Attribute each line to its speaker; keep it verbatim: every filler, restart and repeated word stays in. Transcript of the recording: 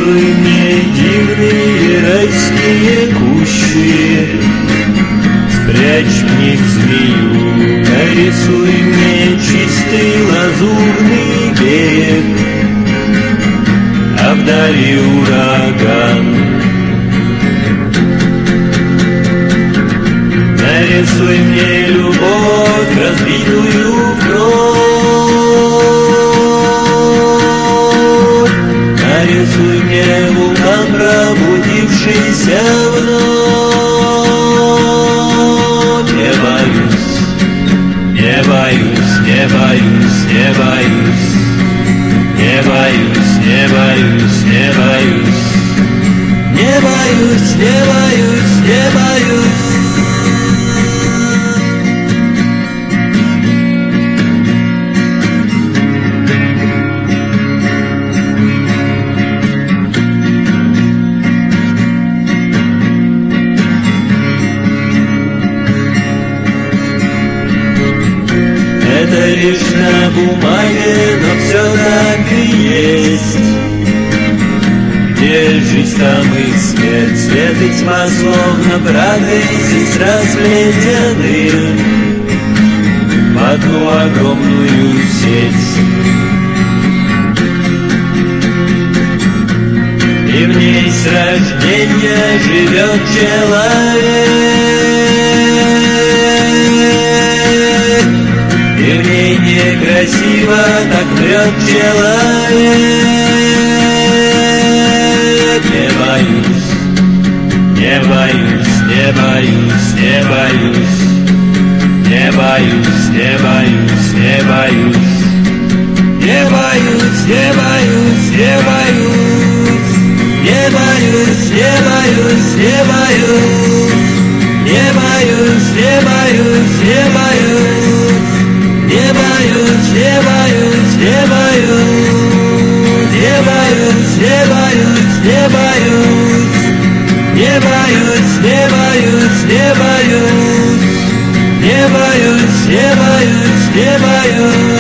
Speaker 1: Нарисуй мне дивные райские кущи, спрячь в них змею. Нарисуй мне чистый лазурный берег, а вдали ураган. Нарисуй мне любовь, разбитую в кровь. Нарисуй мне вулкан, пробудившийся вновь. Не боюсь, не боюсь, не боюсь, не боюсь, не боюсь, не боюсь, не боюсь, не боюсь, не боюсь, не боюсь. Это лишь на бумаге, но все так и есть. Где жизнь, там и смерть, свет и тьма, словно браты, здесь разлетены в одну огромную сеть. И в ней с рождения живет человек, и в ней некрасиво так врет человек. Не боюсь, не боюсь, не боюсь, не боюсь, не боюсь, не боюсь, не боюсь, не боюсь, не боюсь, не боюсь, не боюсь, не боюсь, не боюсь, не боюсь, не боюсь, не боюсь. Не боюсь, не боюсь, не боюсь, не боюсь, не боюсь, не боюсь, не боюсь, не боюсь, не боюсь, не боюсь, не боюсь, не боюсь.